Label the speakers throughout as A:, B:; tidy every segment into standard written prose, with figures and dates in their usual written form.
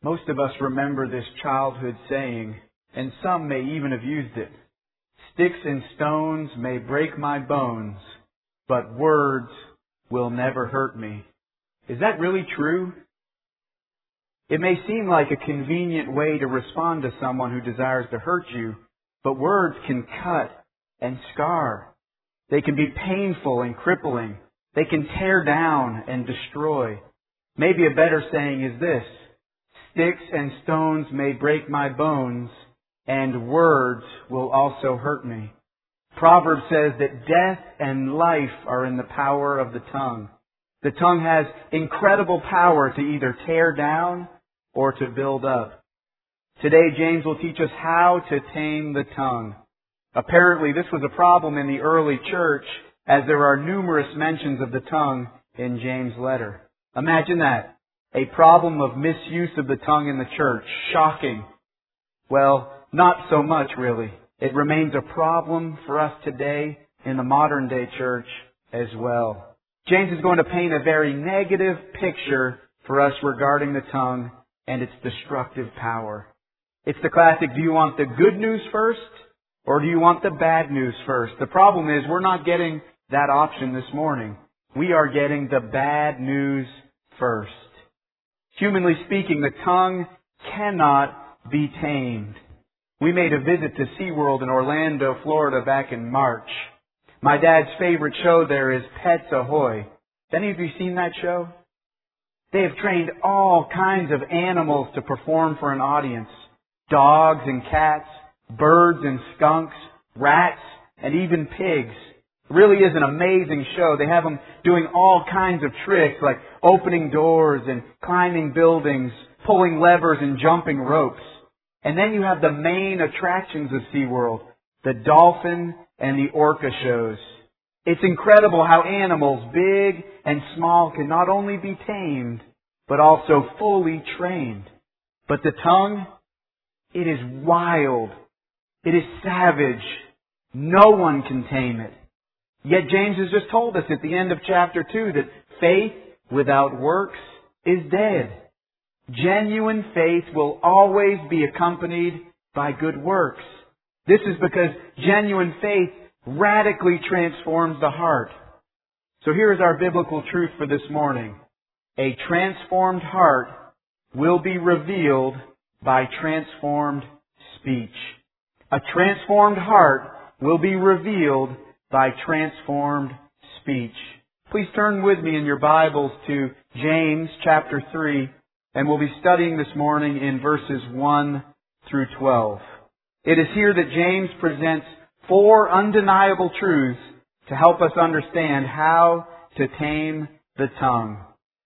A: Most of us remember this childhood saying, and some may even have used it. Sticks and stones may break my bones, but words will never hurt me. Is that really true? It may seem like a convenient way to respond to someone who desires to hurt you, but words can cut and scar. They can be painful and crippling. They can tear down and destroy. Maybe a better saying is this: sticks and stones may break my bones, and words will also hurt me. Proverbs says that death and life are in the power of the tongue. The tongue has incredible power to either tear down or to build up. Today, James will teach us how to tame the tongue. Apparently, this was a problem in the early church, as there are numerous mentions of the tongue in James' letter. Imagine that. A problem of misuse of the tongue in the church. Shocking. Well, not so much really. It remains a problem for us today in the modern day church as well. James is going to paint a very negative picture for us regarding the tongue and its destructive power. It's the classic, do you want the good news first or do you want the bad news first? The problem is we're not getting that option this morning. We are getting the bad news first. Humanly speaking, the tongue cannot be tamed. We made a visit to SeaWorld in Orlando, Florida back in March. My dad's favorite show there is Pets Ahoy. Have any of you seen that show? They have trained all kinds of animals to perform for an audience. Dogs and cats, birds and skunks, rats, and even pigs. It really is an amazing show. They have them doing all kinds of tricks like opening doors and climbing buildings, pulling levers and jumping ropes. And then you have the main attractions of SeaWorld, the dolphin and the orca shows. It's incredible how animals, big and small, can not only be tamed, but also fully trained. But the tongue, it is wild. It is savage. No one can tame it. Yet James has just told us at the end of chapter 2 that faith without works is dead. Genuine faith will always be accompanied by good works. This is because genuine faith radically transforms the heart. So here is our biblical truth for this morning. A transformed heart will be revealed by transformed speech. A transformed heart will be revealed by transformed speech. Please turn with me in your Bibles to James chapter 3, and we'll be studying this morning in verses 1 through 12. It is here that James presents 4 undeniable truths to help us understand how to tame the tongue.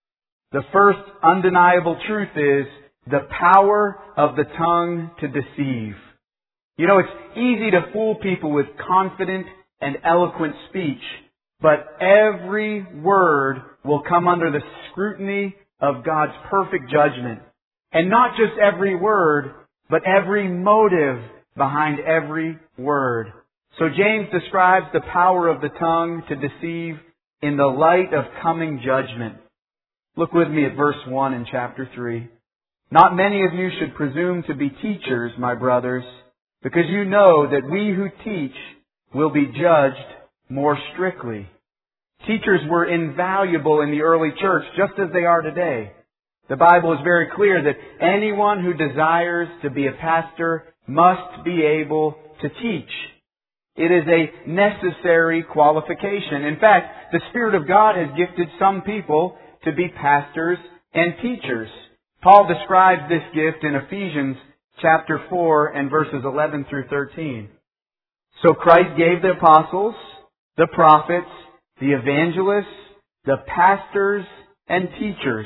A: The first undeniable truth is the power of the tongue to deceive. You know, it's easy to fool people with confident and eloquent speech, but every word will come under the scrutiny of God's perfect judgment. And not just every word, but every motive behind every word. So James describes the power of the tongue to deceive in the light of coming judgment. Look with me at verse 1 in chapter 3. Not many of you should presume to be teachers, my brothers, because you know that we who teach will be judged more strictly. Teachers were invaluable in the early church, just as they are today. The Bible is very clear that anyone who desires to be a pastor must be able to teach. It is a necessary qualification. In fact, the Spirit of God has gifted some people to be pastors and teachers. Paul describes this gift in Ephesians chapter 4 and verses 11 through 13. So Christ gave the apostles, the prophets, the evangelists, the pastors, and teachers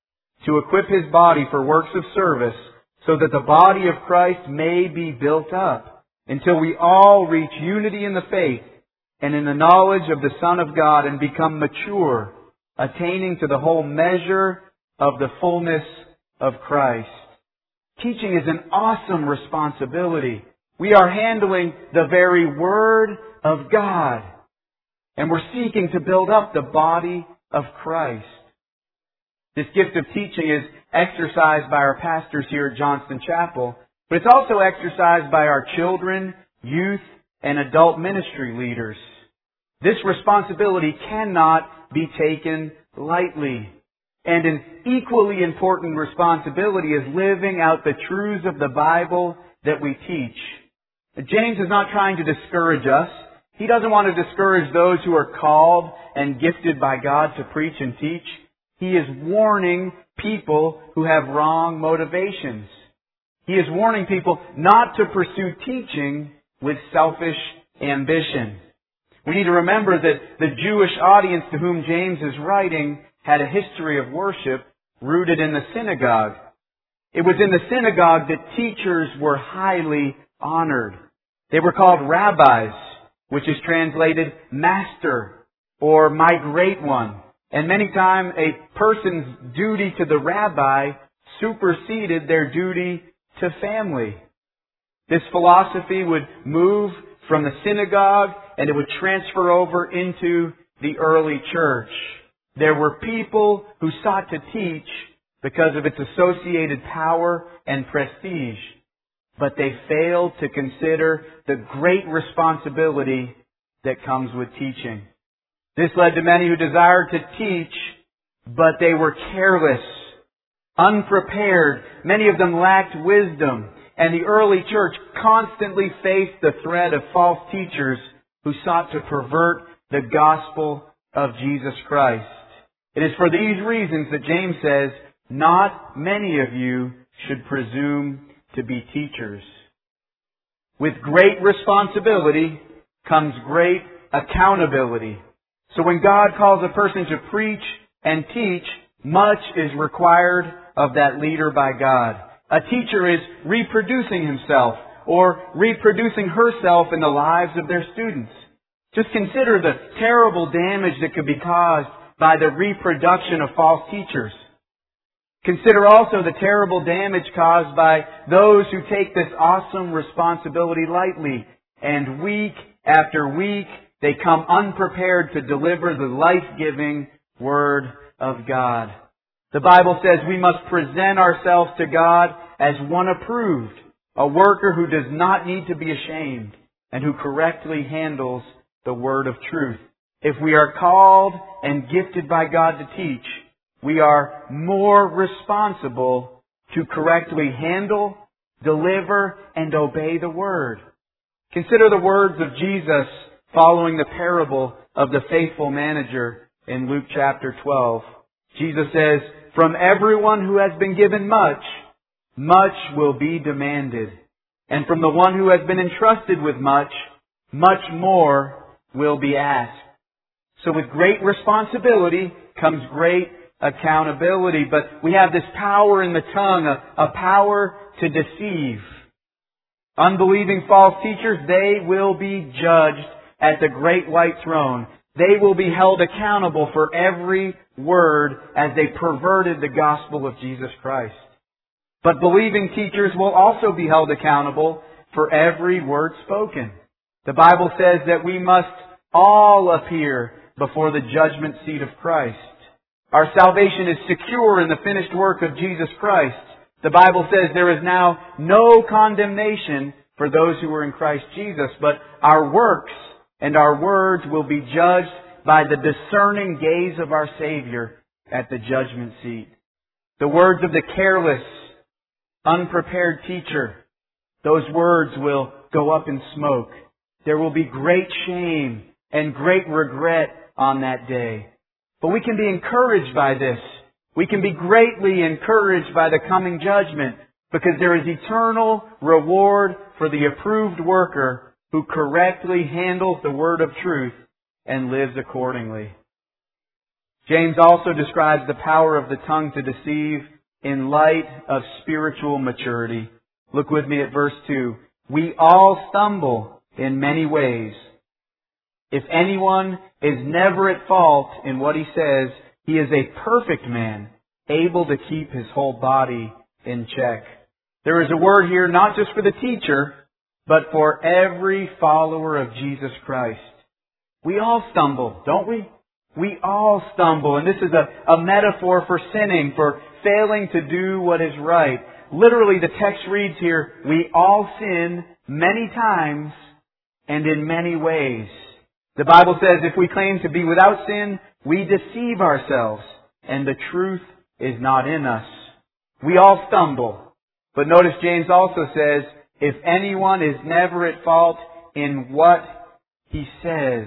A: to equip His body for works of service so that the body of Christ may be built up until we all reach unity in the faith and in the knowledge of the Son of God and become mature, attaining to the whole measure of the fullness of Christ. Teaching is an awesome responsibility. We are handling the very Word of God. And we're seeking to build up the body of Christ. This gift of teaching is exercised by our pastors here at Johnston Chapel, but it's also exercised by our children, youth, and adult ministry leaders. This responsibility cannot be taken lightly. And an equally important responsibility is living out the truths of the Bible that we teach. James is not trying to discourage us. He doesn't want to discourage those who are called and gifted by God to preach and teach. He is warning people who have wrong motivations. He is warning people not to pursue teaching with selfish ambition. We need to remember that the Jewish audience to whom James is writing had a history of worship rooted in the synagogue. It was in the synagogue that teachers were highly honored. They were called rabbis, which is translated master or my great one. And many times a person's duty to the rabbi superseded their duty to family. This philosophy would move from the synagogue and it would transfer over into the early church. There were people who sought to teach because of its associated power and prestige, but they failed to consider the great responsibility that comes with teaching. This led to many who desired to teach, but they were careless, unprepared. Many of them lacked wisdom, and the early church constantly faced the threat of false teachers who sought to pervert the gospel of Jesus Christ. It is for these reasons that James says, not many of you should presume to be teachers. With great responsibility comes great accountability. So when God calls a person to preach and teach, much is required of that leader by God. A teacher is reproducing himself or reproducing herself in the lives of their students. Just consider the terrible damage that could be caused by the reproduction of false teachers. Consider also the terrible damage caused by those who take this awesome responsibility lightly, and week after week they come unprepared to deliver the life-giving Word of God. The Bible says we must present ourselves to God as one approved, a worker who does not need to be ashamed, and who correctly handles the Word of truth. If we are called and gifted by God to teach, we are more responsible to correctly handle, deliver, and obey the Word. Consider the words of Jesus following the parable of the faithful manager in Luke chapter 12. Jesus says, "From everyone who has been given much, much will be demanded. And from the one who has been entrusted with much, much more will be asked." So with great responsibility comes great accountability. But we have this power in the tongue, a power to deceive. Unbelieving false teachers, they will be judged at the great white throne. They will be held accountable for every word as they perverted the gospel of Jesus Christ. But believing teachers will also be held accountable for every word spoken. The Bible says that we must all appear before the judgment seat of Christ. Our salvation is secure in the finished work of Jesus Christ. The Bible says there is now no condemnation for those who are in Christ Jesus, but our works and our words will be judged by the discerning gaze of our Savior at the judgment seat. The words of the careless, unprepared teacher, those words will go up in smoke. There will be great shame and great regret on that day. But we can be encouraged by this. We can be greatly encouraged by the coming judgment because there is eternal reward for the approved worker who correctly handles the word of truth and lives accordingly. James also describes the power of the tongue to deceive in light of spiritual maturity. Look with me at verse 2. We all stumble in many ways. If anyone is never at fault in what he says, he is a perfect man, able to keep his whole body in check. There is a word here not just for the teacher, but for every follower of Jesus Christ. We all stumble, don't we? We all stumble, and this is a metaphor for sinning, for failing to do what is right. Literally, the text reads here, we all sin many times and in many ways. The Bible says if we claim to be without sin, we deceive ourselves, and the truth is not in us. We all stumble. But notice James also says, if anyone is never at fault in what he says,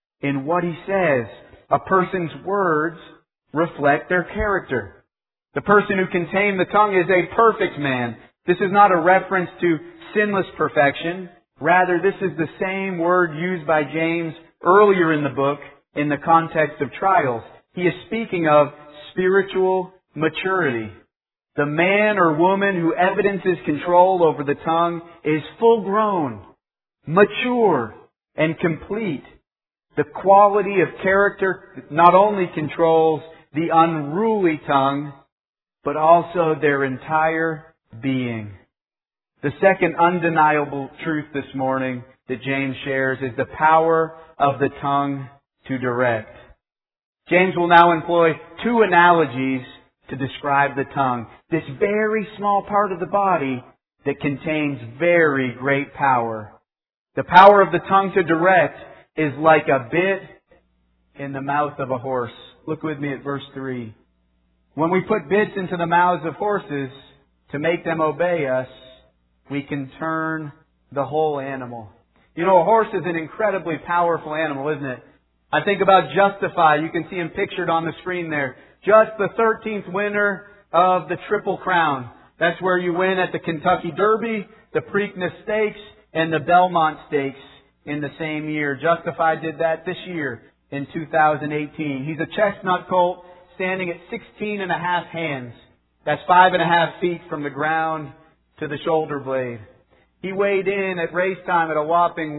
A: a person's words reflect their character. The person who can tame the tongue is a perfect man. This is not a reference to sinless perfection. Rather, this is the same word used by James earlier in the book in the context of trials. He is speaking of spiritual maturity. The man or woman who evidences control over the tongue is full grown, mature, and complete. The quality of character not only controls the unruly tongue, but also their entire being. The second undeniable truth this morning that James shares is the power of the tongue to direct. James will now employ two analogies to describe the tongue. This very small part of the body that contains very great power. The power of the tongue to direct is like a bit in the mouth of a horse. Look with me at verse 3. When we put bits into the mouths of horses to make them obey us, we can turn the whole animal. You know, a horse is an incredibly powerful animal, isn't it? I think about Justify. You can see him pictured on the screen there. Just the 13th winner of the Triple Crown. That's where you win at the Kentucky Derby, the Preakness Stakes, and the Belmont Stakes in the same year. Justify did that this year in 2018. He's a chestnut colt standing at 16 and a half hands. That's 5.5 feet from the ground to the shoulder blade. He weighed in at race time at a whopping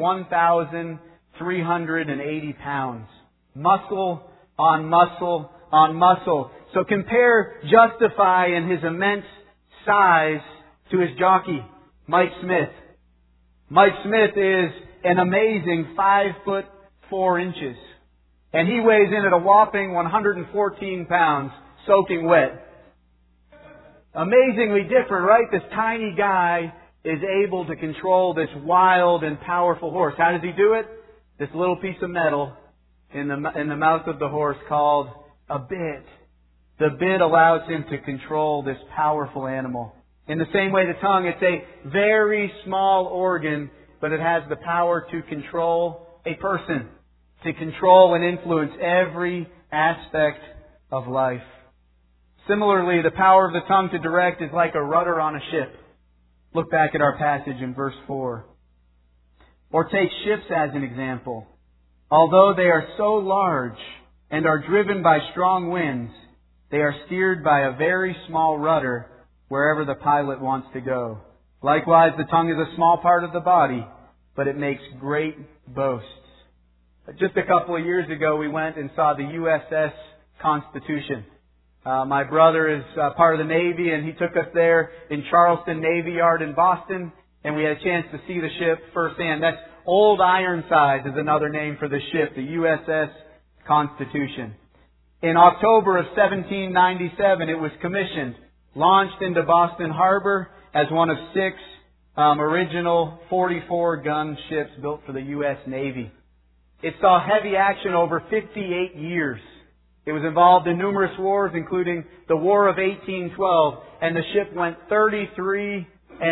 A: 1,380 pounds. Muscle on muscle on muscle. So compare Justify and his immense size to his jockey, Mike Smith. Mike Smith is an amazing 5'4". And he weighs in at a whopping 114 pounds, soaking wet. Amazingly different, right? This tiny guy is able to control this wild and powerful horse. How does he do it? This little piece of metal in the mouth of the horse called a bit. The bit allows him to control this powerful animal. In the same way, the tongue, it's a very small organ, but it has the power to control a person, to control and influence every aspect of life. Similarly, the power of the tongue to direct is like a rudder on a ship. Look back at our passage in verse 4. Or take ships as an example. Although they are so large and are driven by strong winds, they are steered by a very small rudder wherever the pilot wants to go. Likewise, the tongue is a small part of the body, but it makes great boasts. Just a couple of years ago, we went and saw the USS Constitution. My brother is part of the Navy, and he took us there in Charleston Navy Yard in Boston, and we had a chance to see the ship firsthand. That's Old Ironsides is another name for the ship, the USS Constitution. In October of 1797, it was commissioned, launched into Boston Harbor as one of 6 original 44-gun ships built for the U.S. Navy. It saw heavy action over 58 years. It was involved in numerous wars, including the War of 1812, and the ship went 33-0.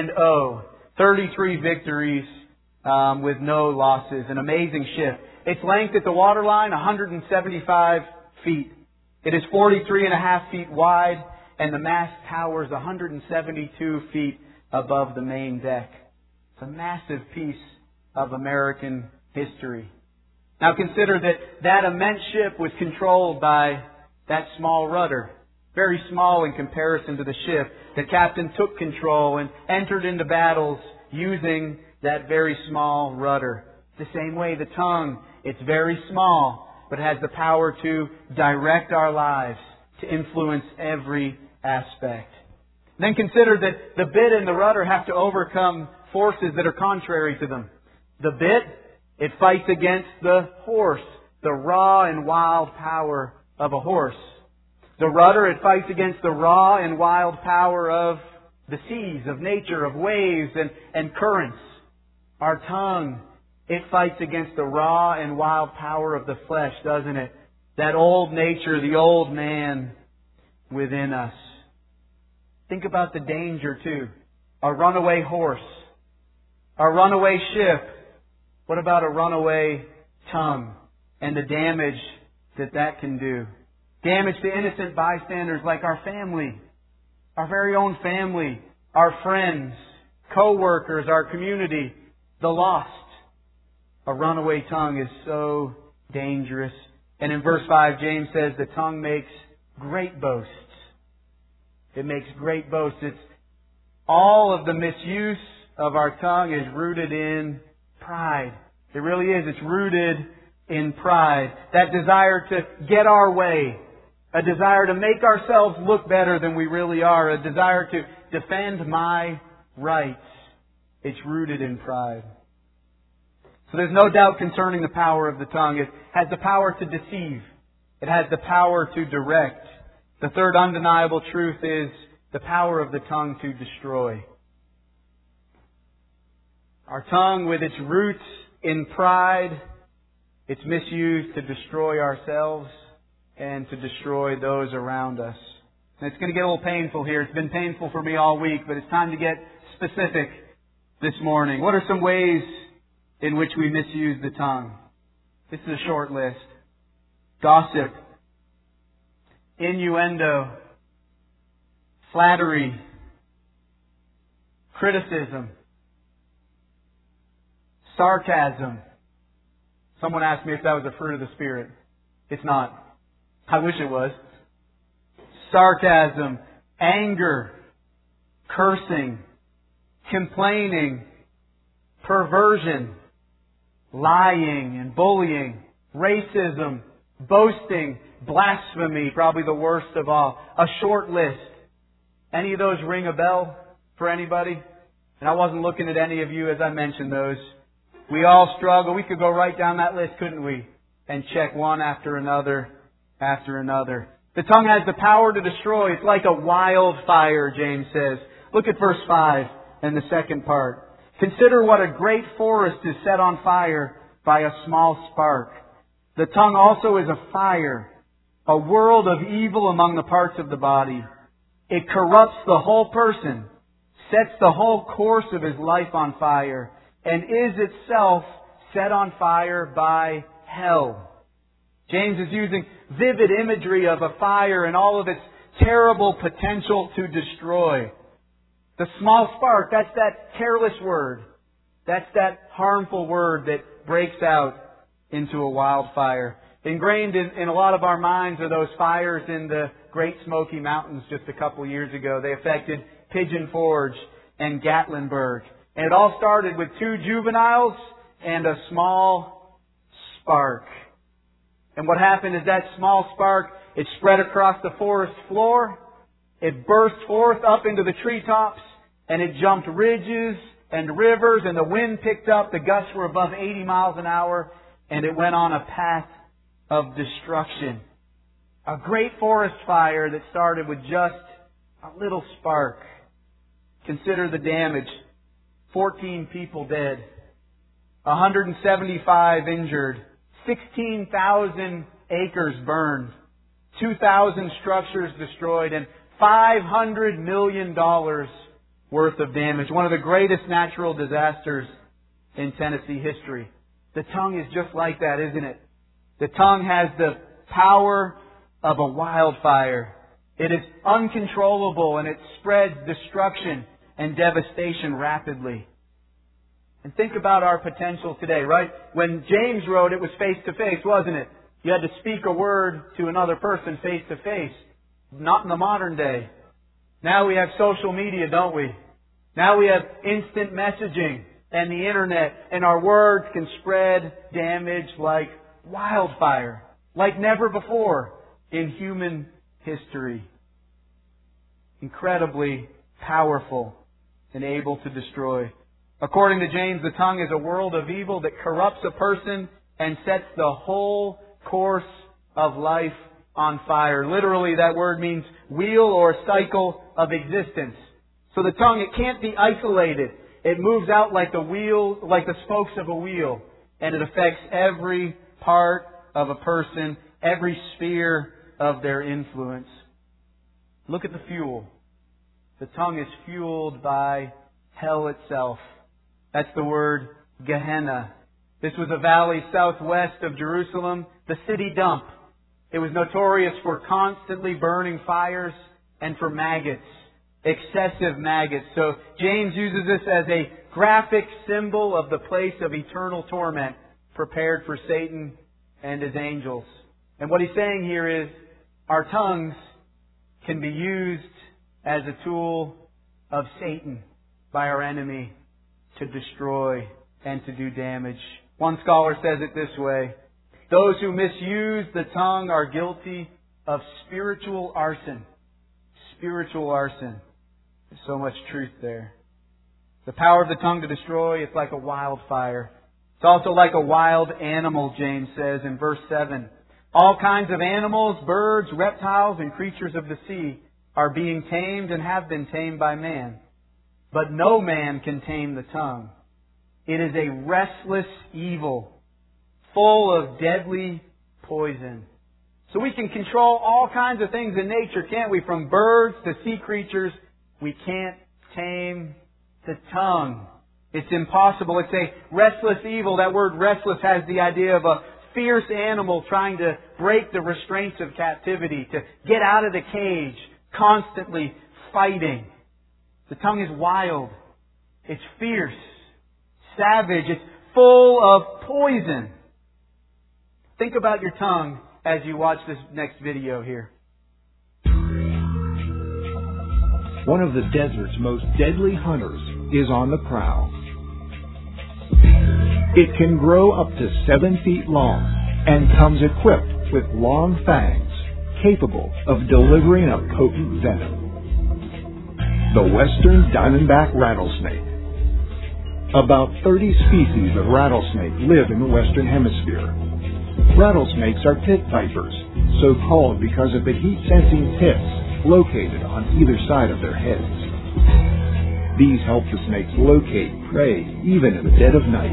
A: 33 victories with no losses. An amazing ship. Its length at the waterline, 175 feet. It is 43.5 feet wide, and the mast towers 172 feet above the main deck. It's a massive piece of American history. Now consider that immense ship was controlled by that small rudder. Very small in comparison to the ship. The captain took control and entered into battles using that very small rudder. The same way the tongue, it's very small, but has the power to direct our lives, to influence every aspect. Then consider that the bit and the rudder have to overcome forces that are contrary to them. The bit, it fights against the horse, the raw and wild power of a horse. The rudder, it fights against the raw and wild power of the seas, of nature, of waves and currents. Our tongue, it fights against the raw and wild power of the flesh, doesn't it? That old nature, the old man within us. Think about the danger too. A runaway horse, a runaway ship. What about a runaway tongue and the damage that can do? Damage to innocent bystanders like our family, our very own family, our friends, co-workers, our community, the lost. A runaway tongue is so dangerous. And in verse 5, James says the tongue makes great boasts. It makes great boasts. It's all of the misuse of our tongue is rooted in pride. It really is. It's rooted in pride. That desire to get our way. A desire to make ourselves look better than we really are. A desire to defend my rights. It's rooted in pride. So there's no doubt concerning the power of the tongue. It has the power to deceive. It has the power to direct. The third undeniable truth is the power of the tongue to destroy. Our tongue, with its roots in pride, it's misused to destroy ourselves and to destroy those around us. And it's going to get a little painful here. It's been painful for me all week, but it's time to get specific this morning. What are some ways in which we misuse the tongue? This is a short list. Gossip, innuendo, flattery, criticism, sarcasm. Someone asked me if that was a fruit of the Spirit. It's not. I wish it was. Sarcasm, anger, cursing, complaining, perversion, lying and bullying, racism, boasting, blasphemy, probably the worst of all. A short list. Any of those ring a bell for anybody? And I wasn't looking at any of you as I mentioned those. We all struggle. We could go right down that list, couldn't we? And check one after another. The tongue has the power to destroy. It's like a wildfire, James says. Look at verse 5 and the second part. Consider what a great forest is set on fire by a small spark. The tongue also is a fire, a world of evil among the parts of the body. It corrupts the whole person, sets the whole course of his life on fire, and is itself set on fire by hell. James is using vivid imagery of a fire and all of its terrible potential to destroy. The small spark, that's that careless word. That's that harmful word that breaks out into a wildfire. Ingrained in a lot of our minds are those fires in the Great Smoky Mountains just a couple years ago. They affected Pigeon Forge and Gatlinburg. And it all started with 2 juveniles and a small spark. And what happened is that small spark, it spread across the forest floor. It burst forth up into the treetops, and it jumped ridges and rivers, and the wind picked up. The gusts were above 80 miles an hour, and it went on a path of destruction. A great forest fire that started with just a little spark. Consider the damage. 14 people dead. 175 injured. 16,000 acres burned. 2,000 structures destroyed, and $500 million worth of damage. One of the greatest natural disasters in Tennessee history. The tongue is just like that, isn't it? The tongue has the power of a wildfire. It is uncontrollable and it spreads destruction and devastation rapidly. And think about our potential today, right? When James wrote, it was face to face, wasn't it? You had to speak a word to another person face to face. Not in the modern day. Now we have social media, don't we? Now we have instant messaging and the internet, and our words can spread damage like wildfire, like never before in human history. Incredibly powerful and able to destroy. According to James, the tongue is a world of evil that corrupts a person and sets the whole course of life on fire. Literally, that word means wheel or cycle of existence. So the tongue, it can't be isolated. It moves out like the wheel, like the spokes of a wheel, and it affects every part of a person, every sphere of their influence. Look at the fuel. The tongue is fueled by hell itself. That's the word Gehenna. This was a valley southwest of Jerusalem, the city dump. It was notorious for constantly burning fires and for maggots, excessive maggots. So James uses this as a graphic symbol of the place of eternal torment prepared for Satan and his angels. And what he's saying here is our tongues can be used as a tool of Satan by our enemy to destroy and to do damage. One scholar says it this way: those who misuse the tongue are guilty of spiritual arson. Spiritual arson. There's so much truth there. The power of the tongue to destroy, it's like a wildfire. It's also like a wild animal, James says in verse 7. All kinds of animals, birds, reptiles, and creatures of the sea are being tamed and have been tamed by man. But no man can tame the tongue. It is a restless evil, full of deadly poison. So we can control all kinds of things in nature, can't we? From birds to sea creatures. We can't tame the tongue. It's impossible. It's a restless evil. That word restless has the idea of a fierce animal trying to break the restraints of captivity, to get out of the cage, constantly fighting. The tongue is wild. It's fierce, savage. It's full of poison. Think about your tongue as you watch this next video here.
B: One of the desert's most deadly hunters is on the prowl. It can grow up to 7 feet long and comes equipped with long fangs capable of delivering a potent venom. The Western Diamondback Rattlesnake. About 30 species of rattlesnake live in the Western Hemisphere. Rattlesnakes are pit vipers, so called because of the heat-sensing pits located on either side of their heads. These help the snakes locate prey even in the dead of night.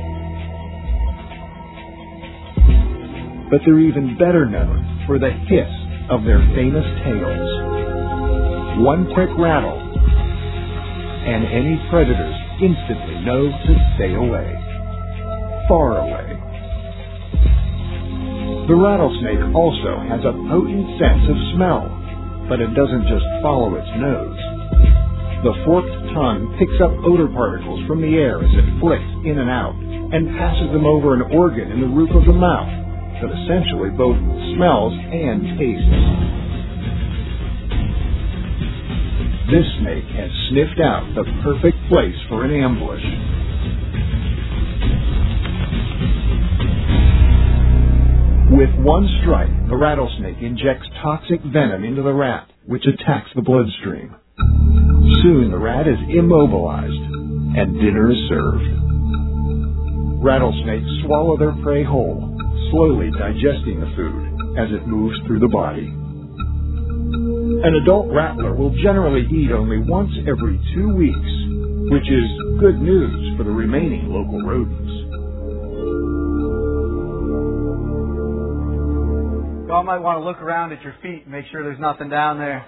B: But they're even better known for the hiss of their famous tails. One quick rattle, and any predators instantly know to stay away. Far away. The rattlesnake also has a potent sense of smell, but it doesn't just follow its nose. The forked tongue picks up odor particles from the air as it flicks in and out and passes them over an organ in the roof of the mouth that essentially both smells and tastes. This snake has sniffed out the perfect place for an ambush. With one strike, the rattlesnake injects toxic venom into the rat, which attacks the bloodstream. Soon the rat is immobilized, and dinner is served. Rattlesnakes swallow their prey whole, slowly digesting the food as it moves through the body. An adult rattler will generally eat only once every 2 weeks, which is good news for the remaining local rodents.
A: Y'all might want to look around at your feet and make sure there's nothing down there.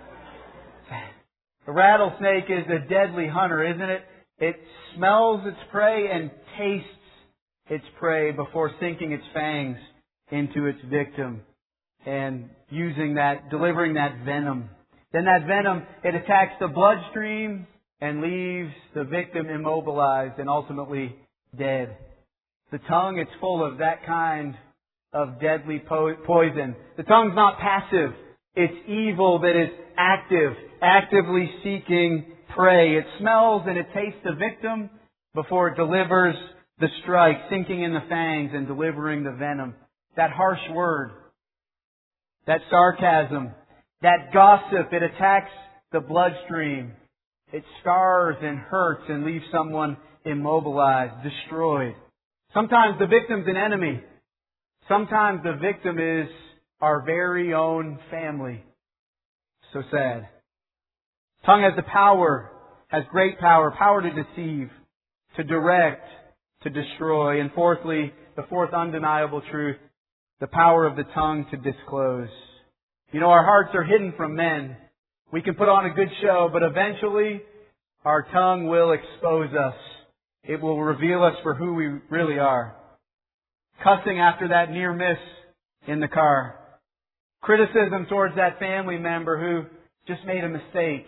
A: The rattlesnake is a deadly hunter, isn't it? It smells its prey and tastes its prey before sinking its fangs into its victim and delivering that venom. Then that venom, it attacks the bloodstream and leaves the victim immobilized and ultimately dead. The tongue, it's full of that kind of deadly poison. The tongue's not passive. It's evil that is active, actively seeking prey. It smells and it tastes the victim before it delivers the strike, sinking in the fangs and delivering the venom. That harsh word, that sarcasm, that gossip, it attacks the bloodstream. It scars and hurts and leaves someone immobilized, destroyed. Sometimes the victim's an enemy. Sometimes the victim is our very own family. So sad. Tongue has the power, has great power to deceive, to direct, to destroy. And fourthly, the fourth undeniable truth, the power of the tongue to disclose. You know, our hearts are hidden from men. We can put on a good show, but eventually our tongue will expose us. It will reveal us for who we really are. Cussing after that near miss in the car. Criticism towards that family member who just made a mistake.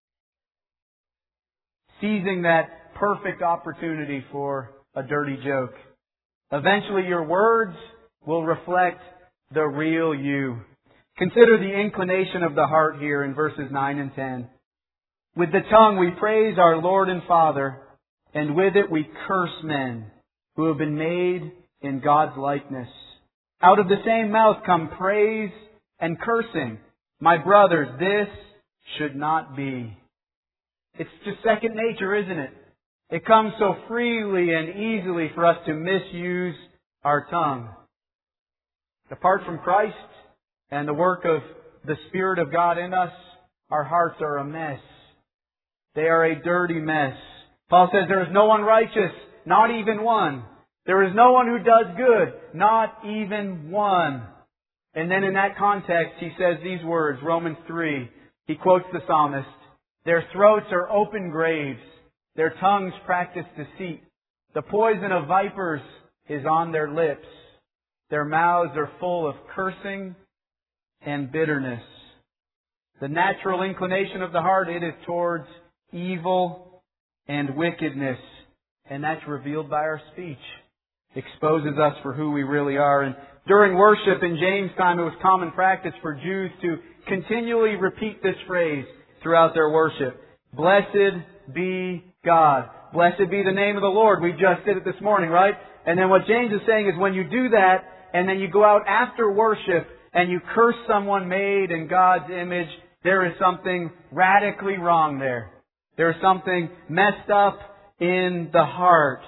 A: Seizing that perfect opportunity for a dirty joke. Eventually your words will reflect the real you. Consider the inclination of the heart here in verses 9 and 10. With the tongue we praise our Lord and Father, and with it we curse men who have been made in God's likeness. Out of the same mouth come praise and cursing. My brothers, this should not be. It's just second nature, isn't it? It comes so freely and easily for us to misuse our tongue. Apart from Christ and the work of the Spirit of God in us, our hearts are a mess. They are a dirty mess. Paul says there is no one righteous, not even one. There is no one who does good, not even one. And then in that context, he says these words, Romans 3. He quotes the psalmist. Their throats are open graves. Their tongues practice deceit. The poison of vipers is on their lips. Their mouths are full of cursing and bitterness. The natural inclination of the heart, it is towards evil and wickedness. And that's revealed by our speech. Exposes us for who we really are. And during worship in James' time, it was common practice for Jews to continually repeat this phrase throughout their worship. Blessed be God. Blessed be the name of the Lord. We just did it this morning, right? And then what James is saying is when you do that, and then you go out after worship and you curse someone made in God's image, there is something radically wrong there. There is something messed up in the heart.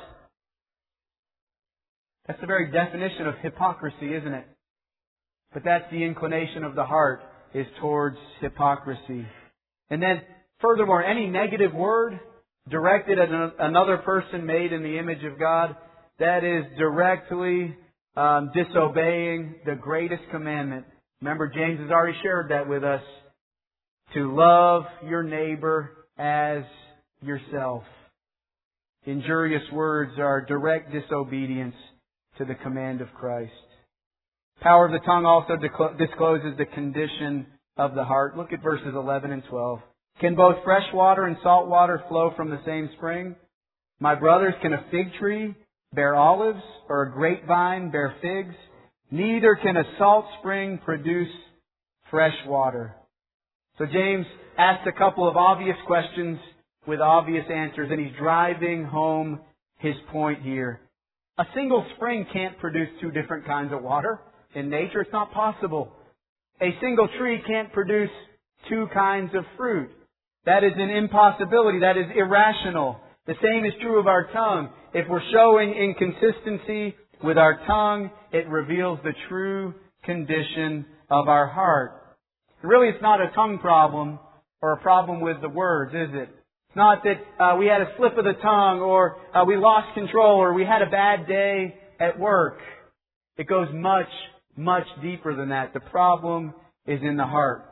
A: That's the very definition of hypocrisy, isn't it? But that's the inclination of the heart, is towards hypocrisy. And then, furthermore, any negative word directed at another person made in the image of God, that is directly disobeying the greatest commandment. Remember, James has already shared that with us. To love your neighbor as yourself. Injurious words are direct disobedience to the command of Christ. Power of the tongue also discloses the condition of the heart. Look at verses 11 and 12. Can both fresh water and salt water flow from the same spring? My brothers, can a fig tree bear olives, or a grapevine bear figs? Neither can a salt spring produce fresh water. So James asked a couple of obvious questions with obvious answers, and he's driving home his point here. A single spring can't produce two different kinds of water in nature. It's not possible. A single tree can't produce two kinds of fruit. That is an impossibility. That is irrational. The same is true of our tongue. If we're showing inconsistency with our tongue, it reveals the true condition of our heart. Really, it's not a tongue problem or a problem with the words, is it? It's not that we had a slip of the tongue or we lost control or we had a bad day at work. It goes much, much deeper than that. The problem is in the heart.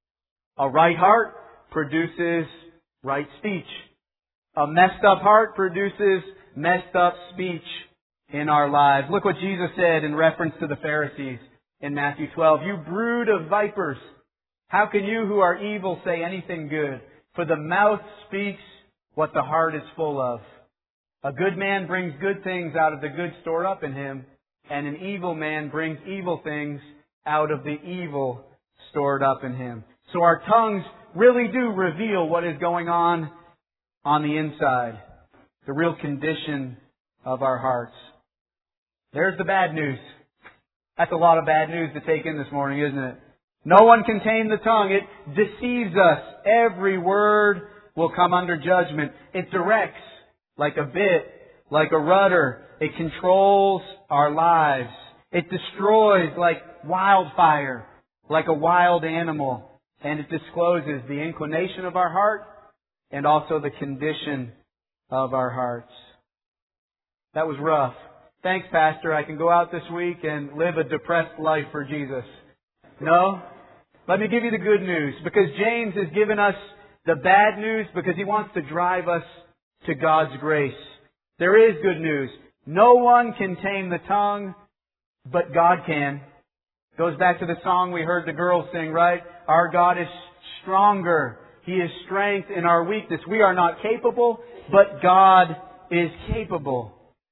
A: A right heart produces right speech. A messed up heart produces messed up speech in our lives. Look what Jesus said in reference to the Pharisees in Matthew 12. You brood of vipers, how can you who are evil say anything good? For the mouth speaks what the heart is full of. A good man brings good things out of the good stored up in him, and an evil man brings evil things out of the evil stored up in him. So our tongues really do reveal what is going on the inside, the real condition of our hearts. There's the bad news. That's a lot of bad news to take in this morning, isn't it? No one can tame the tongue. It deceives us. Every word will come under judgment. It directs like a bit, like a rudder. It controls our lives. It destroys like wildfire, like a wild animal. And it discloses the inclination of our heart and also the condition of our hearts. That was rough. Thanks, Pastor. I can go out this week and live a depressed life for Jesus. No? Let me give you the good news. Because James has given us the bad news because he wants to drive us to God's grace. There is good news. No one can tame the tongue, but God can. Goes back to the song we heard the girls sing, right? Our God is stronger. He is strength in our weakness. We are not capable, but God is capable.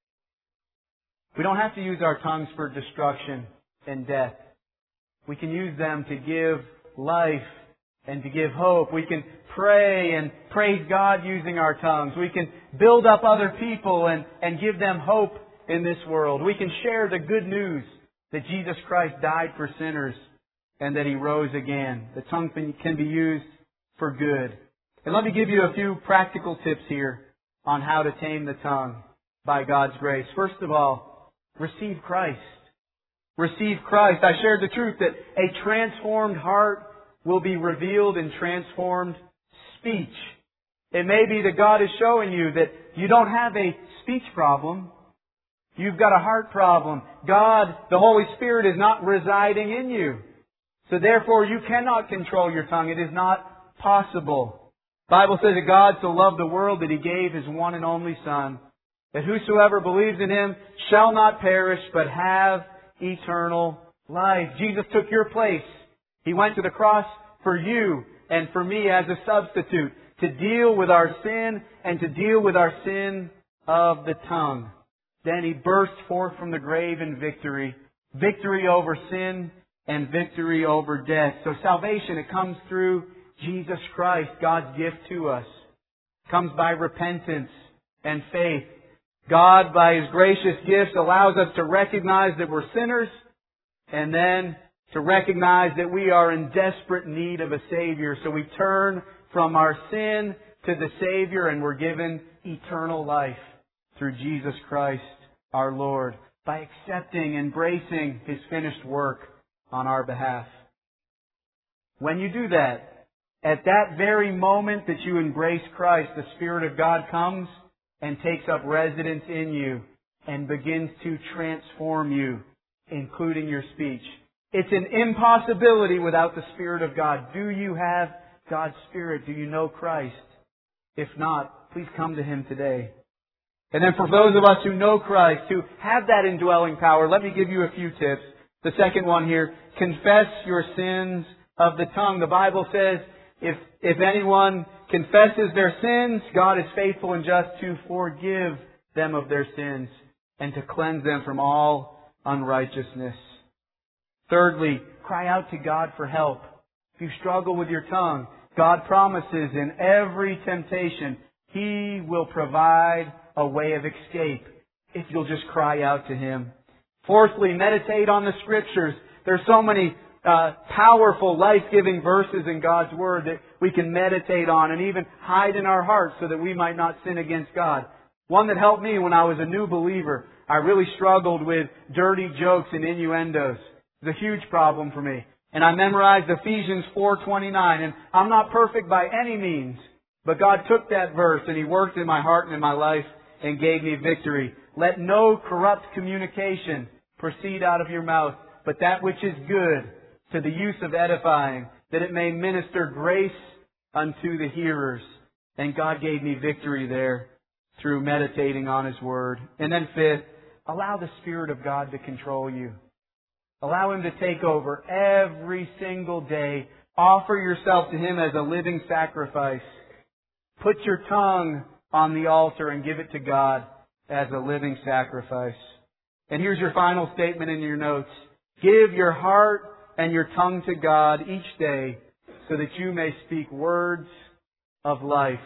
A: We don't have to use our tongues for destruction and death. We can use them to give life and to give hope. We can pray and praise God using our tongues. We can build up other people and give them hope in this world. We can share the good news that Jesus Christ died for sinners and that He rose again. The tongue can be used for good. And let me give you a few practical tips here on how to tame the tongue by God's grace. First of all, receive Christ. Receive Christ. I shared the truth that a transformed heart will be revealed in transformed speech. It may be that God is showing you that you don't have a speech problem. You've got a heart problem. God, the Holy Spirit, is not residing in you. So therefore, you cannot control your tongue. It is not possible. The Bible says that God so loved the world that He gave His one and only Son, that whosoever believes in Him shall not perish, but have eternal life. Jesus took your place. He went to the cross for you and for me as a substitute to deal with our sin and to deal with our sin of the tongue. Then He burst forth from the grave in victory. Victory over sin and victory over death. So salvation, it comes through Jesus Christ, God's gift to us. It comes by repentance and faith. God, by His gracious gifts, allows us to recognize that we're sinners and then to recognize that we are in desperate need of a Savior. So we turn from our sin to the Savior and we're given eternal life through Jesus Christ our Lord by accepting, embracing His finished work on our behalf. When you do that, at that very moment that you embrace Christ, the Spirit of God comes and takes up residence in you and begins to transform you, including your speech. It's an impossibility without the Spirit of God. Do you have God's Spirit? Do you know Christ? If not, please come to Him today. And then for those of us who know Christ, who have that indwelling power, let me give you a few tips. The second one here, confess your sins of the tongue. The Bible says, if anyone confesses their sins, God is faithful and just to forgive them of their sins and to cleanse them from all unrighteousness. Thirdly, cry out to God for help. If you struggle with your tongue, God promises in every temptation He will provide a way of escape if you'll just cry out to Him. Fourthly, meditate on the Scriptures. There's so many powerful, life-giving verses in God's Word that we can meditate on and even hide in our hearts so that we might not sin against God. One that helped me when I was a new believer, I really struggled with dirty jokes and innuendos. It was a huge problem for me. And I memorized Ephesians 4:29. And I'm not perfect by any means, but God took that verse and He worked in my heart and in my life and gave me victory. Let no corrupt communication proceed out of your mouth, but that which is good to the use of edifying, that it may minister grace unto the hearers. And God gave me victory there through meditating on His Word. And then fifth, allow the Spirit of God to control you. Allow Him to take over every single day. Offer yourself to Him as a living sacrifice. Put your tongue on the altar and give it to God as a living sacrifice. And here's your final statement in your notes. Give your heart and your tongue to God each day so that you may speak words of life.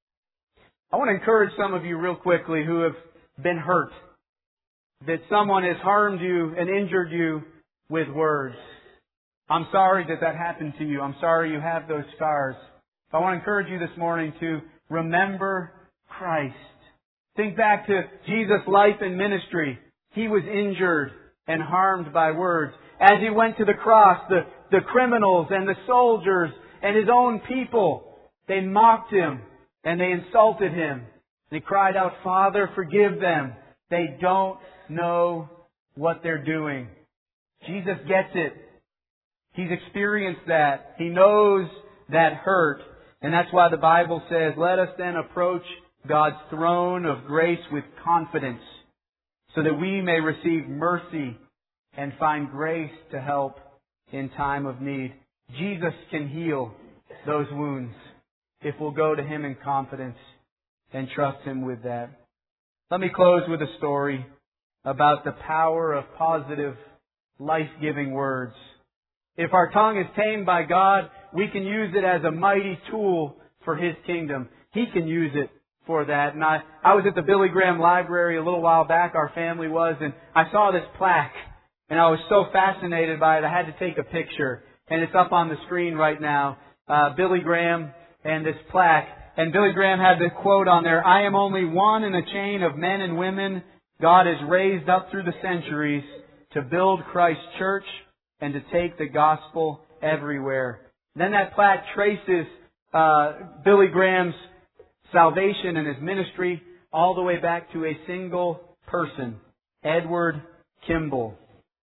A: I want to encourage some of you real quickly who have been hurt, that someone has harmed you and injured you with words. I'm sorry that happened to you. I'm sorry you have those scars. I want to encourage you this morning to remember Christ. Think back to Jesus' life and ministry. He was injured and harmed by words. As He went to the cross, the criminals and the soldiers and His own people, they mocked Him and they insulted Him. They cried out, "Father, forgive them. They don't know what they're doing." Jesus gets it. He's experienced that. He knows that hurt. And that's why the Bible says, "Let us then approach God's throne of grace with confidence, so that we may receive mercy and find grace to help in time of need." Jesus can heal those wounds if we'll go to Him in confidence and trust Him with that. Let me close with a story about the power of positive, life-giving words. If our tongue is tamed by God, we can use it as a mighty tool for His kingdom. He can use it for that. And I was at the Billy Graham Library a little while back, our family was, and I saw this plaque. And I was so fascinated by it, I had to take a picture. And it's up on the screen right now. Billy Graham and this plaque. And Billy Graham had the quote on there, "I am only one in a chain of men and women God has raised up through the centuries to build Christ's church and to take the gospel everywhere." Then that plaque traces Billy Graham's salvation and his ministry all the way back to a single person, Edward Kimball.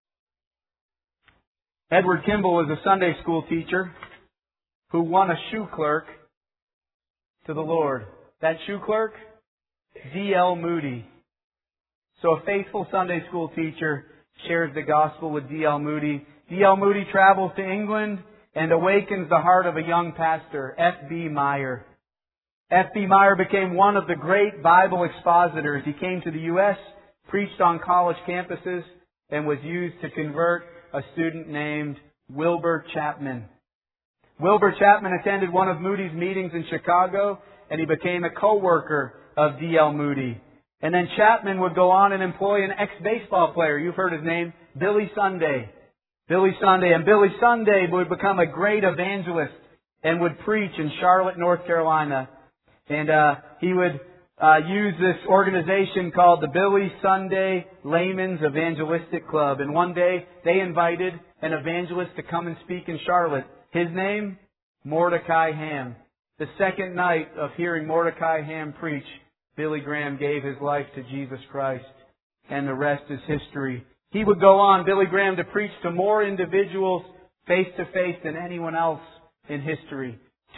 A: Edward Kimball was a Sunday school teacher who won a shoe clerk to the Lord. That shoe clerk? D.L. Moody. So a faithful Sunday school teacher shares the gospel with D.L. Moody. D.L. Moody travels to England and awakens the heart of a young pastor, F.B. Meyer. F.B. Meyer became one of the great Bible expositors. He came to the U.S., preached on college campuses, and was used to convert a student named Wilbur Chapman. Wilbur Chapman attended one of Moody's meetings in Chicago, and he became a co-worker of D.L. Moody. And then Chapman would go on and employ an ex-baseball player. You've heard his name, Billy Sunday. Billy Sunday. And Billy Sunday would become a great evangelist and would preach in Charlotte, North Carolina. And he would use this organization called the Billy Sunday Layman's Evangelistic Club. And one day they invited an evangelist to come and speak in Charlotte. His name? Mordecai Ham. The second night of hearing Mordecai Ham preach, Billy Graham gave his life to Jesus Christ. And the rest is history. He would go on, Billy Graham, to preach to more individuals face to face than anyone else in history.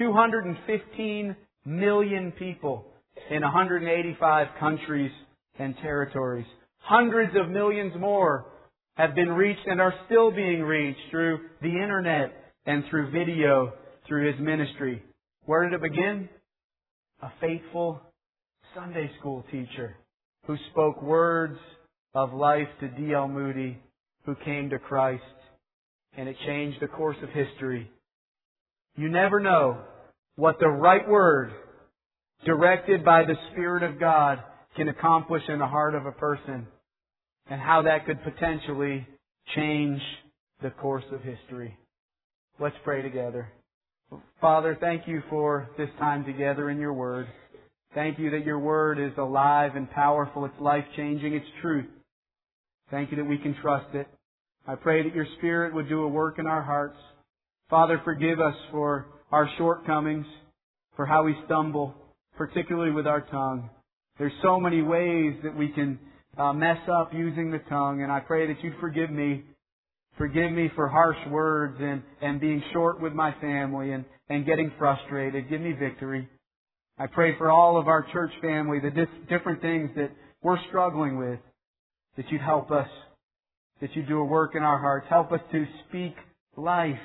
A: 215 million people in 185 countries and territories. Hundreds of millions more have been reached and are still being reached through the internet and through video, through his ministry. Where did it begin? A faithful Sunday school teacher who spoke words of life to D.L. Moody, who came to Christ, and it changed the course of history. You never know what the right word, directed by the Spirit of God, can accomplish in the heart of a person, and how that could potentially change the course of history. Let's pray together. Father, thank you for this time together in your Word. Thank you that your Word is alive and powerful. It's life-changing. It's truth. Thank you that we can trust it. I pray that your Spirit would do a work in our hearts. Father, forgive us for our shortcomings, for how we stumble, particularly with our tongue. There's so many ways that we can mess up using the tongue, and I pray that you'd forgive me. Forgive me for harsh words and being short with my family and getting frustrated. Give me victory. I pray for all of our church family, the different things that we're struggling with, that you'd help us, that you'd do a work in our hearts. Help us to speak life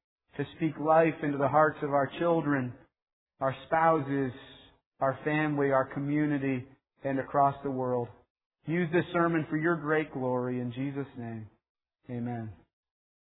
A: into the hearts of our children, our spouses, our family, our community, and across the world. Use this sermon for your great glory. In Jesus' name, amen.